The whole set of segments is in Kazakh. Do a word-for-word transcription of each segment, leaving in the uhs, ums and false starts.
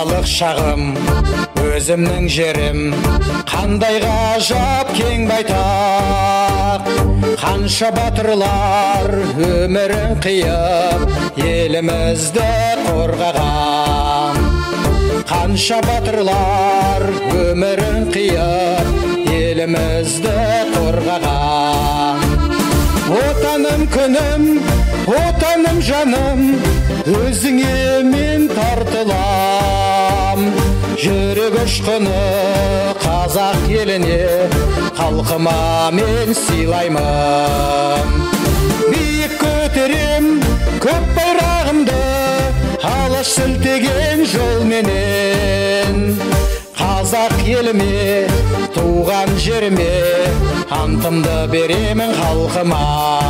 балалық шағым, өзімнің жерім, қандай ғажап кең байтақ. Қанша батырлар өмірін қиып, елімізді қорғаған. Қанша батырлар өмірін қиып, елімізді қорғаған. Отаным күнім, отаным жаным, өзіңе мен тартылам. Жүрек ұшқыны қазақ еліне, халқыма мен сыйлаймын. Биік көтерем көк байрағымды, алаш сілтеген жолменен. Қазақ еліме, туған жеріме, антымды беремін халқыма.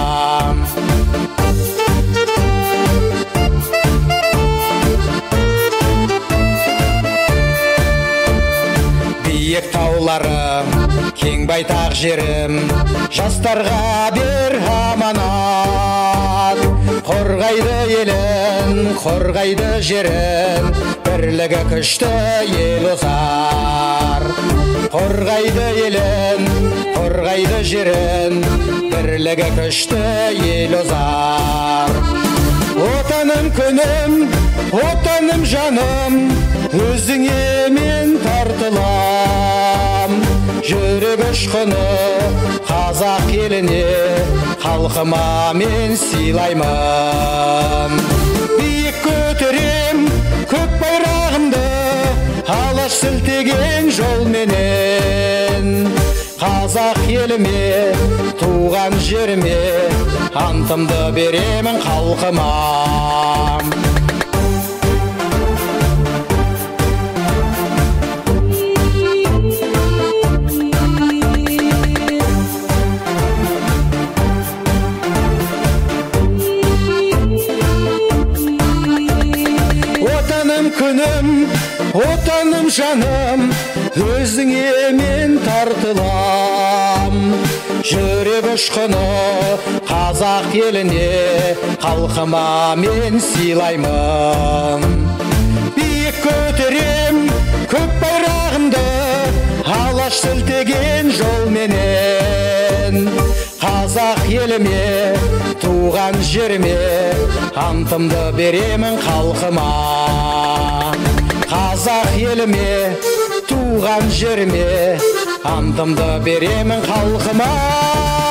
Биік тауларым, кең байтақ жерім, жастарға бер аманат. Қорғайды елін, қорғайды жерін, бірлігі күшті ел ұзар. Қорғайды елін, қорғайды жерін, бірлігі күшті ел ұзар. Отаным күнім, отаным жаным, өзіңе мен тартылам. Жүрек ұшқыны қазақ еліне, халқыма мен сыйлаймын. Биік көтерем көк байрағымды, алаш сілтеген жолменен. Қазақ еліме, туған жеріме, антымды беремін халқыма. Отаным күнім, отаным жаным, өзіңе мен тартылам. Жүрек ұшқыны қазақ еліне, халқыма мен сыйлаймын. Биік көтерем көк байрағымды, алаш сілтеген жолменен. Қазақ еліме, туған жеріме, антымды беремін халқыма. Қазақ еліме, туған жеріме, антымды беремін халқыма.